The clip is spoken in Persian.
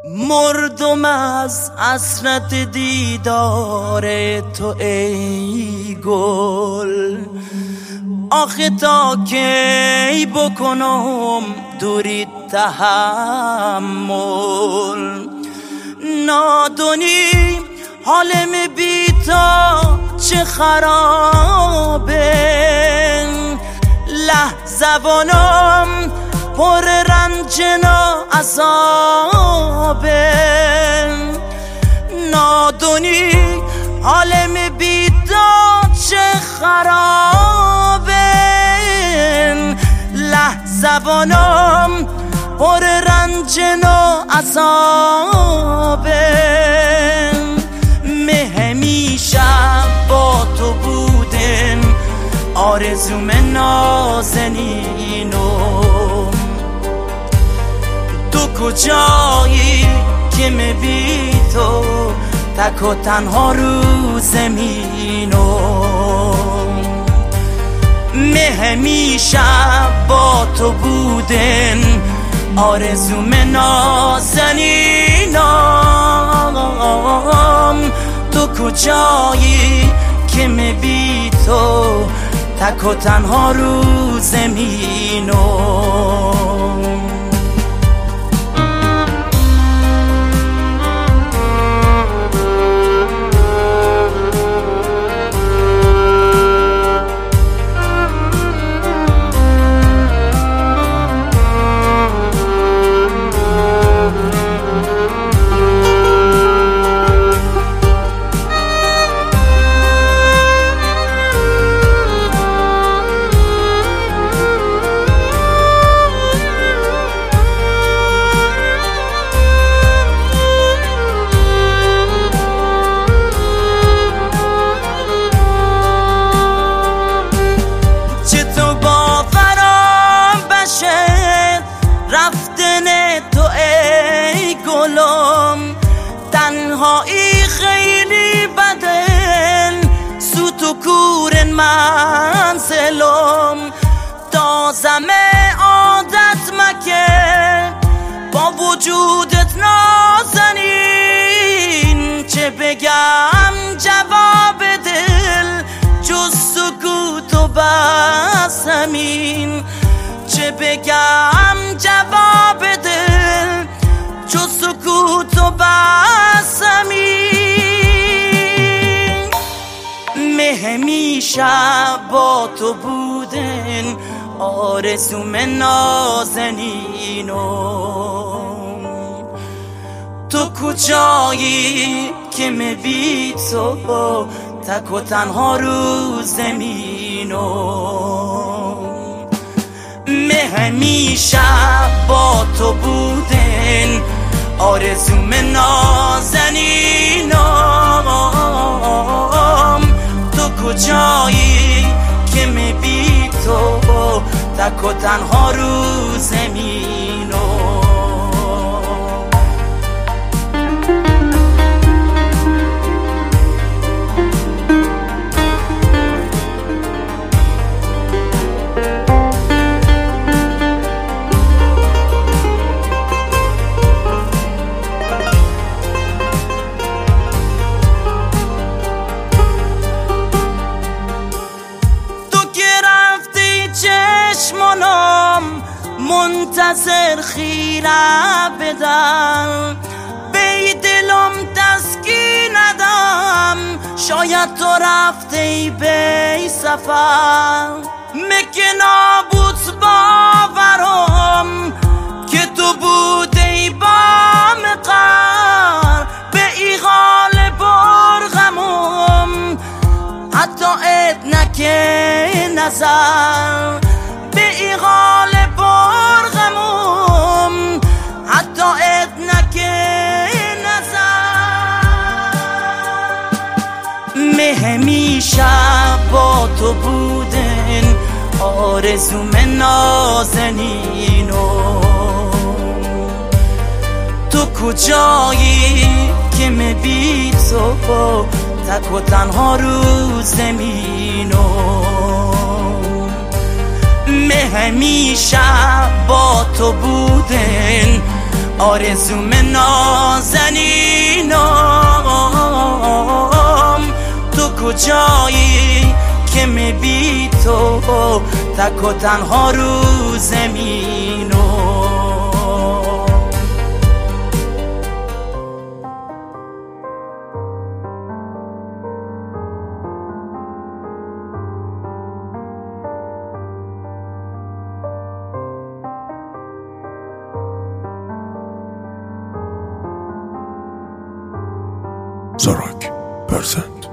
مردم از حسرت دیدار تو ای گل، آخه تا کی بکنم دوری تحمل. نادونی حالم بی تا چه خرابه، لحظوانم پر رنج و عذابه. نادونی حالم بی تا چه خرابه، لحظوانم پر رنج و عذابه. همیشه با تو بودن آرزوم نازنینم، تو کجایی که می بی تو تک و تنها رو زمینم. همیشه با تو بودن آرزوم نازنینم، تو کجایی که می بی تو تک و تنها رو زمینم. رفتن تو ای گلم تنهایی خیلی بدن، سوت و کور منزلم تازمه عادت مکه با وجودت نازنین. چه بگم جواب دل جز سکوت و بس همین، چه بگم جواب دل جز سکوت و بس همین. همیشه با تو بودن آرزوم نازنینم، تو کجایی که می بی تو تک و تنها رو زمینم. همیشه با تو بودن آرزوم نازنینم، تو کجایی که می بی تو تک و تنها رو زمینم. منتظر خیره بدم به دلم تسکین ندم، شاید تو رفته به سفر مکه نابود باورم که تو بوده با مقر به ای حال برغمم، حتی ادنک نظر به ای حال برغمم، حتی ادنک نظر. همیشه با تو بودن آرزوم نازنینم، تو کجایی که می بی تو تک و تنها رو زمینم. همیشه با تو بودن آرزوم نازنینم تو کجایی که می بی تو تک و تنها رو زمینم. Zorak Present.